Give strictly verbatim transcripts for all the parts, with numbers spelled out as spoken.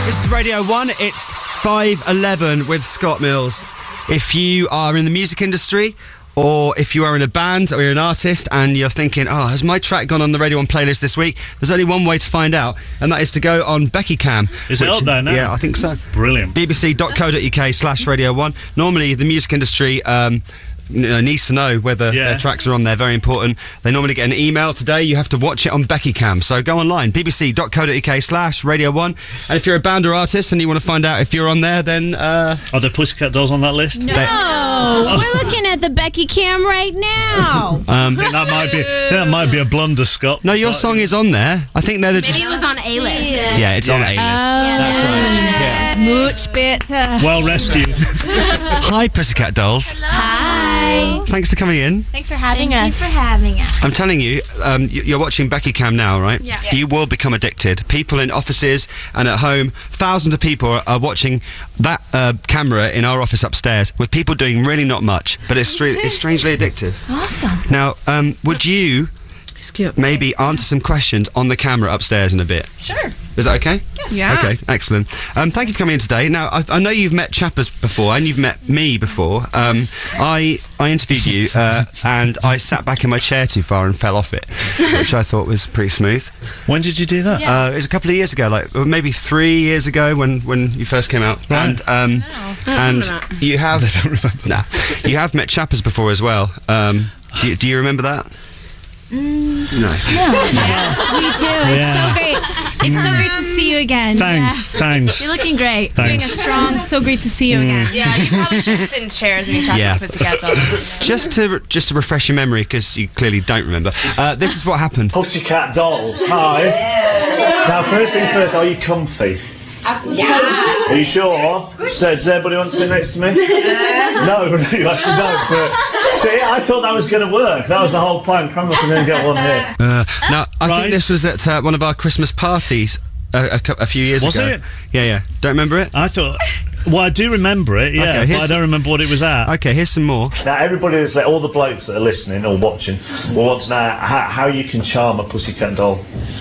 This is Radio one, it's five eleven with Scott Mills. If you are in the music industry, or if you are in a band or you're an artist and you're thinking, oh, has my track gone on the Radio one playlist this week? There's only one way to find out, and that is to go on Becky Cam. Is it up there now? Yeah, I think so. Brilliant. B B C dot co dot U K slash Radio one. Normally, the music industry um, needs to know whether yeah. their tracks are on there. Very important. They normally get an email. Today, you have to watch it on Becky Cam. So go online, B B C dot co dot U K slash Radio one. And if you're a band or artist and you want to find out if you're on there, then... Uh, are there Pussycat Dolls on that list? No! They- We're looking at the Becky Cam right now. um, I think that might be that might be a blunder, Scott. No, your but, song is on there. I think they're the... Maybe it was on A-list. Yeah, it's yeah. on A-list. Oh, That's right. Yeah. Much better. Well rescued. Hi, Pussycat Dolls. Hi. Thanks for coming in. Thanks for having Thank us. you for having us. I'm telling you, um, y- you're watching Becky Cam now, right? Yeah. You will become addicted. People in offices and at home, thousands of people are, are watching that uh, camera in our office upstairs with people doing really not much, but it's, stre- it's strangely addictive. Awesome. Now, um, would you Excuse maybe answer some questions on the camera upstairs in a bit? Sure. Is that okay? Yeah. Okay, excellent. Um, thank you for coming in today. Now, I, I know you've met Chappers before, and you've met me before. Um, I I interviewed you, uh, and I sat back in my chair too far and fell off it, which I thought was pretty smooth. When did you do that? Uh, it was a couple of years ago, like or maybe three years ago, when, when you first came out. Right. And um, and you have I don't remember. nah, you have met Chappers before as well. Um, do, you, do you remember that? Mm. No. Yes, we do. It's Yeah. so great. It's so great to see you again. Thanks, thanks. You're looking great. Thanks. Doing a strong. So great to see you again. Yeah, you probably should sit in chairs when you talk Yeah. to Pussycat Dolls. Just to just to refresh your memory, because you clearly don't remember. Uh, this is what happened. Pussycat Dolls, hi. Now, first things first, are you comfy? Absolutely. Are you sure? So, does everybody want to sit next to me? No, you actually don't. But, see, I thought that was going to work. That was the whole plan. Cram up and then get one here. Uh, now, I Right. think this was at uh, one of our Christmas parties uh, a, cou- a few years Was ago. it? Yeah, yeah. Don't remember it? I thought. Well, I do remember it, yeah, Okay, but here's I don't remember what it was at. Okay, here's some more. Now, everybody is like, all the blokes that are listening or watching will want to know how, how you can charm a pussycat doll.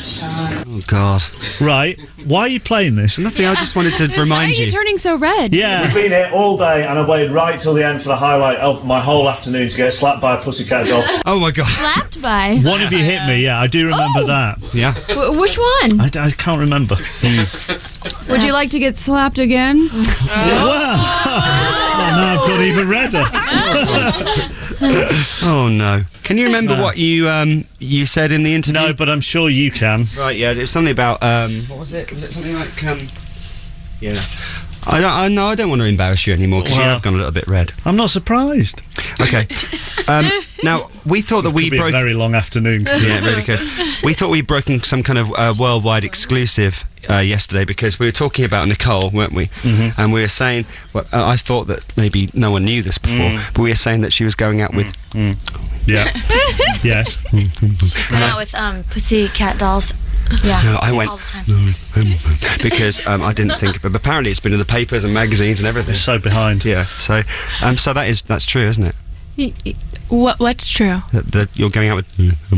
Oh, God. Right. Why are you playing this? Nothing, I just wanted to Why are remind you you. turning so red? Yeah. I've been here all day and I waited right till the end for the highlight of my whole afternoon to get slapped by a pussycat doll. Oh, my God. Slapped by. One of you hit me, yeah, I do remember Oh. that. Yeah. W- which one? I, d- I can't remember. Would you like to get slapped again? Well, oh, now I've got even redder. Oh, no. Can you remember what you um, you said in the interview? No, but I'm sure you can. Right, yeah, it was something about... Um, what was it? Was it something like... Um, yeah. I don't, I, no, I don't want to embarrass you anymore, because you Well. have gone a little bit red. I'm not surprised. Okay. Um, now, we thought that we Could be a broke... very long afternoon. Yeah, it really could. We thought we'd broken some kind of uh, worldwide exclusive uh, yesterday, because we were talking about Nicole, weren't we? Mm-hmm. And we were saying, well, uh, I thought that maybe no one knew this before, Mm. but we were saying that she was going out with... Mm. Yeah. Yes. She's been out with um, Pussycat Dolls. Yeah. No, I went all the time. because um, I didn't think, but apparently it's been in the papers and magazines and everything. It's so behind. Yeah, so um, so that is that's true, isn't it? What? What's true? That, that you're going out with.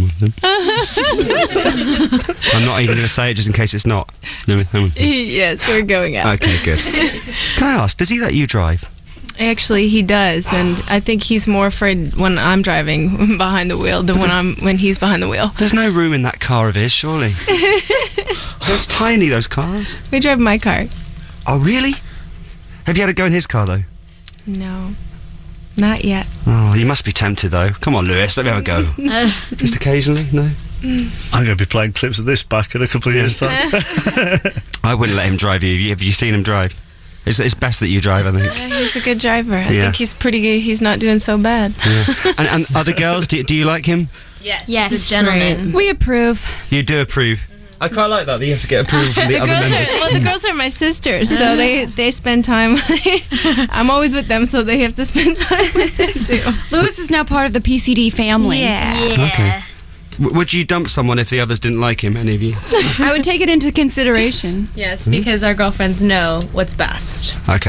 I'm not even going to say it just in case it's not. Yes, we're going out. Okay, good. Can I ask, does he let you drive? Actually, he does, and I think he's more afraid when I'm driving behind the wheel than when I'm when he's behind the wheel. There's no room in that car of his, surely. It's tiny, those cars. We drive my car. Oh, really? Have you had a go in his car, though? No, not yet. Oh, you must be tempted, though. Come on, Lewis, let me have a go. Just occasionally, no? I'm going to be playing clips of this back in a couple of years' time. I wouldn't let him drive you. Have you seen him drive? It's, it's best that you drive, I think. Yeah, he's a good driver. I Yeah. think he's pretty good. He's not doing so bad. Yeah. And, and other girls, do, do you like him? Yes. Yes, He's a gentleman. We approve. You do approve. I quite like that, that you have to get approval from the, The other girls members. are well. The girls are my sisters, so they they spend time. I'm always with them, so they have to spend time with them too. Lewis is now part of the P C D family. Yeah. Yeah. Okay. W- would you dump someone if the others didn't like him, any of you? I would take it into consideration. Yes, because our girlfriends know what's best. Okay.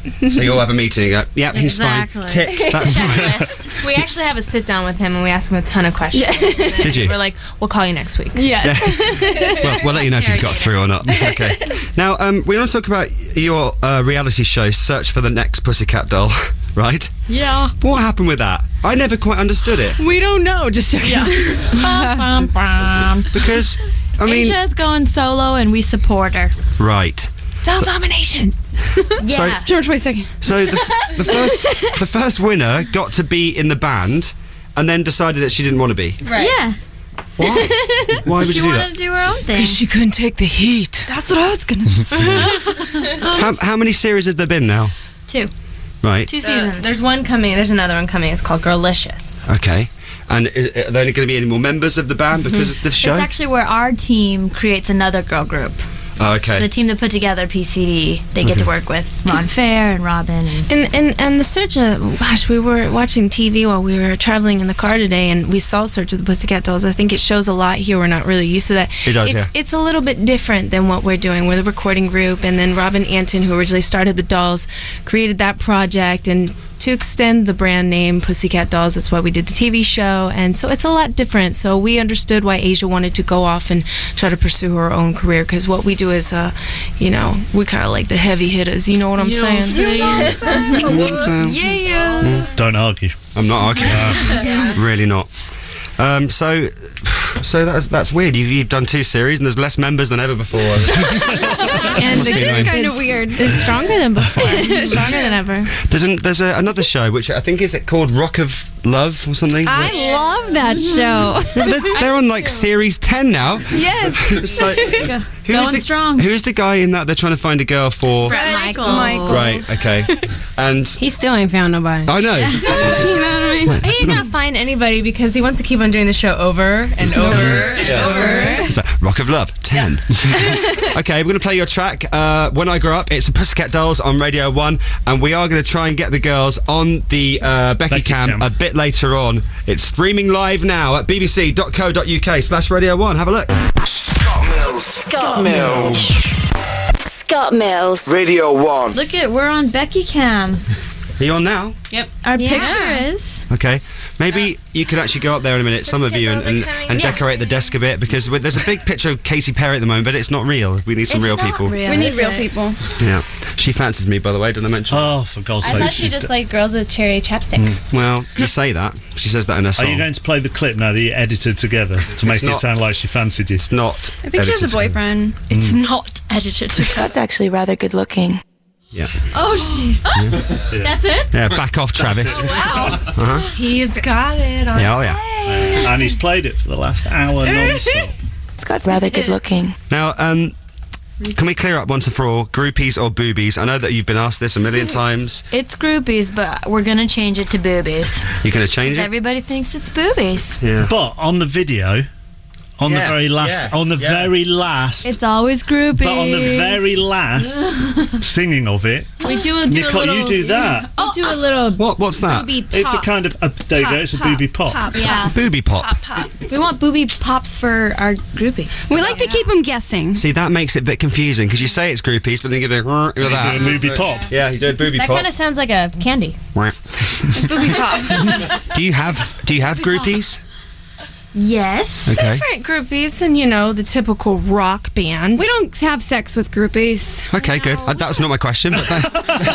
So you'll have a meeting and go, yep, he's Exactly. fine. Tick, that's fine. Checklist. We actually have a sit down with him and we ask him a ton of questions. Did you? We're like, we'll call you next week. Yes. Well, we'll let you know if you've got through or not. Okay. Now, um, we want to talk about your uh, reality show, Search for the Next Pussycat Doll, right? Yeah. What happened with that? I never quite understood it. We don't know. Just yeah. Bum, bum. Because, I mean... Asia's going solo and we support her. Right. Doll domination. Yeah. So- George, wait a second. So the, f- the first the first winner got to be in the band and then decided that she didn't want to be. Yeah. Why? Why would She you do wanted that? to do her own thing. She couldn't take the heat. That's what I was gonna say. How, how many series have there been now? Two. Right. Two seasons. There's one coming. There's another one coming. It's called Girlicious. Okay. And is, are there going to be any more members of the band because of the show? It's actually where our team creates another girl group. Oh, okay. So the team that put together P C D, they get to work with Ron Fair and Robin. And And, and and the Search of, gosh, we were watching T V while we were traveling in the car today, and we saw Search of the Pussycat Dolls. I think it shows a lot here. We're not really used to that. It does, it's, yeah. It's a little bit different than what we're doing. We're the recording group, and then Robin Anton, who originally started the Dolls, created that project, and to extend the brand name Pussycat Dolls, that's why we did the T V show, and so it's a lot different. So we understood why Asia wanted to go off and try to pursue her own career, because what we do is, uh, you know, we kind of like the heavy hitters. You know what I'm saying? yeah. Don't argue. I'm not arguing. Really not. Um, so, so that's that's weird. You've, you've done two series and there's less members than ever before. And Must be the annoying. Kind of weird. It's stronger than before. Stronger than ever. There's an, there's a, another show which I think is it called Rock of Love or something. I love that show. they're, they're on like series ten now. Yes. So, who is Going the, strong. Who's the guy in that they're trying to find a girl for? Brett Michaels. Michaels. Right. Okay. And He still ain't found nobody. I know. You know what I mean? He ain't gonna find anybody because he wants to keep on doing the show over and over and over. So, Rock of Love, ten. Okay, we're going to play your track, uh, When I Grow Up. It's the Pussycat Dolls on Radio one, and we are going to try and get the girls on the uh, Becky, Becky Cam, Cam. a bit later on. It's streaming live now at bbc.co.uk slash Radio one. Have a look. Scott Mills. Scott Mills. Radio one. Look at, we're on Becky Cam. Are you on now? Our Yeah. picture is. Okay. Maybe you could actually go up there in a minute, some of you, and, and, and Yeah. decorate the desk a bit, because we- there's a big picture of Katy Perry at the moment, but it's not real. We need some It's real not people. real, We need is real it? people. Yeah. She fancies me, by the way, did I mention? Oh, for God's I sake. thought she just liked girls with cherry chapstick. Well, just say that. She says that in her Are song. you going to play the clip now that you edited together to make It's it not- sound like she fancied you? It's not. I think she has a boyfriend. It's not edited. Scott's actually rather good looking. Yeah. Oh, jeez. That's it? Yeah, back off, Travis. He's got it on Yeah, oh yeah. And he's played it for the last hour non-stop. Scott's rather good looking. Now, um, can we clear up once and for all, groupies or boobies? I know that you've been asked this a million times. It's groupies, but we're going to change it to boobies. You're going to change it? Everybody thinks it's boobies. Yeah. But on the video, on Yeah, the very last, yeah, on the yeah. very last, It's always groupies. but on the very last singing of it, We do, do Nicole, a little. you do that. We do a little What? What's that? booby pop. It's a kind of, a, there you go, it's a booby pop. Yeah. Booby pop. We want booby pops for our groupies. We like to keep them guessing. See, that makes it a bit confusing, because you say it's groupies, but then you go with You that. do a booby pop. Yeah, you do a booby That pop. kind of sounds like a candy. Booby pop. do you have Do you have groupies? Yes. Okay. Different groupies than, you know, the typical rock band. We don't have sex with groupies. Okay, good. Uh, that's not my question, but that,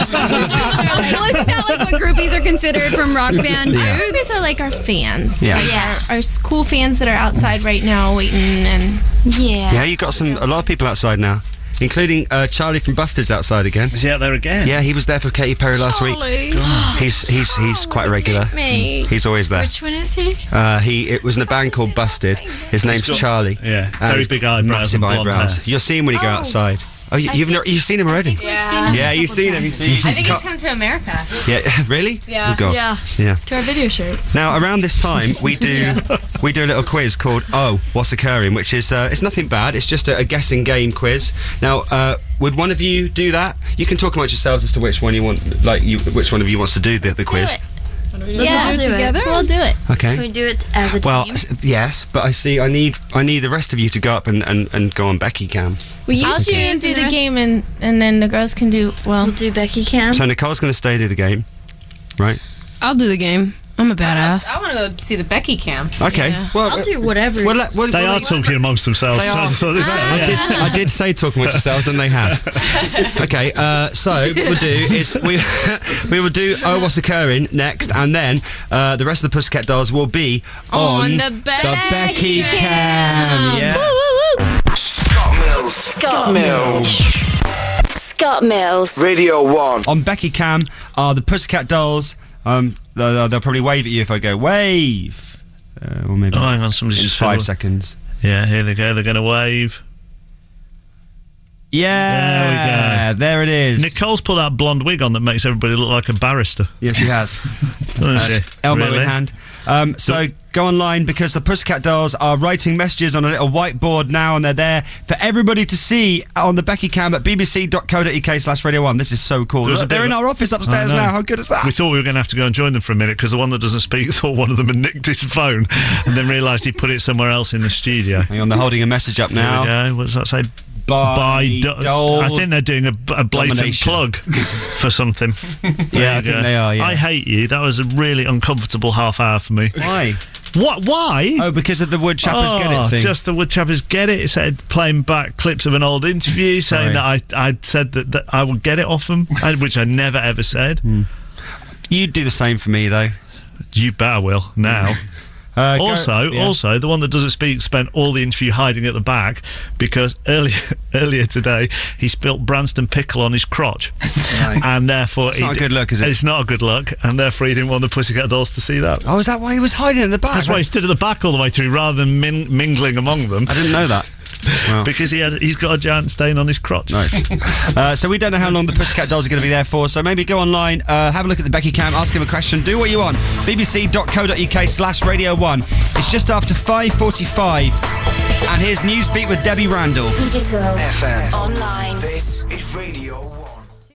Well, isn't that like what groupies are considered from rock band dudes? Groupies are like our fans. Yeah. Yeah. Our, our cool fans that are outside right now waiting and Yeah. yeah, you got some a lot of people outside now, including uh, Charlie from Busted outside again. Is he out there again? Yeah, he was there for Katy Perry last week. He's he's he's quite regular. me. He's always there. Which one is he? Uh, he it was in a band called Busted. His name's got- Charlie. yeah, And very he's big got eyebrows massive and blonde eyebrows. hair. You'll see him when you go outside. Oh, you, you've never, you've seen him already. Yeah. Yeah, you've seen him. You've seen him. I think he's come to America. Yeah, really? Yeah. Oh God. Yeah. Yeah. To our video shoot. Now, around this time, we do we do a little quiz called "Oh, What's Occurring," which is uh, it's nothing bad. It's just a, a guessing game quiz. Now, uh, would one of you do that? You can talk amongst yourselves as to which one you want, like you, which one of you wants to do the, the quiz. it. Yeah, do it together? We'll do it. Okay. Can we do it as a Well, team? s- yes, but I see. I need. I need the rest of you to go up and, and, and go on Becky Cam. We used I'll to do, use do the rest- game, and, and then the girls can do, well... We'll do Becky Cam. So Nicole's going to stay do the game, right? I'll do the game. I'm a badass. I want to go see the Becky Cam. Okay. Well, I'll do whatever. well, let- well, They well, are talking amongst themselves. They so are. I thought this out, I yeah. did, I did say talk amongst yourselves, and they have. Okay, uh, so what we'll do is we we will do Oh What's Occurring next, and then uh, the rest of the Pussycat Dolls will be on, On the Becky Becky Cam. Cam. Yes. Scott Mills. Scott Mills. Scott Mills. Radio one. On Becky Cam are the Pussycat Dolls. Um, they'll, they'll probably wave at you if I go wave, uh, or maybe Oh, hang on, somebody's in just five fiddled. seconds. Yeah, here they go. They're going to wave. Yeah, There we go. there it is. Nicole's put that blonde wig on that makes everybody look like a barrister. Yeah, she has. Doesn't she? Elmo Really? in hand. Um, so go online because the Pussycat Dolls are writing messages on a little whiteboard now, and they're there for everybody to see on the Becky Cam at bbc.co.uk slash radio one. This is so cool. There was a Look, they're bit in of- our office upstairs I know. now. How good is that? We thought we were going to have to go and join them for a minute because the one that doesn't speak thought one of them had nicked his phone and then realised he put it somewhere else in the studio. Hang on, they're holding a message up now. There we go. What does that say? By, By do- Dole I think they're doing a, a blatant Domination. plug for something. Yeah, I think they are, yeah. I hate you. That was a really uncomfortable half hour for me. Why? What? Why? Oh, because of the Wood Chappers Oh, Get It thing. just the Woodchappers Get It. It said playing back clips of an old interview saying Sorry. that I I'd said that, that I would get it off them, I- which I never ever said. You'd do the same for me, though. You better will now. Uh, go- also, yeah. also, the one that doesn't speak spent all the interview hiding at the back because earlier earlier today he spilt Branston pickle on his crotch, Right. and therefore It's not he a good look, is it? It's not a good look, and therefore he didn't want the Pussycat Dolls to see that. Oh, is that why he was hiding in the back? That's why he stood at the back all the way through rather than min- mingling among them. I didn't know that. Wow. Because he had, he's got a giant stain on his crotch. Nice. uh, so we don't know how long the Pussycat Dolls are going to be there for, so maybe go online, uh, have a look at the Becky Cam, ask him a question, do what you want. bbc.co.uk slash radio one. It's just after five forty-five, and here's Newsbeat with Debbie Randall. Digital. F M. Online. This is Radio one.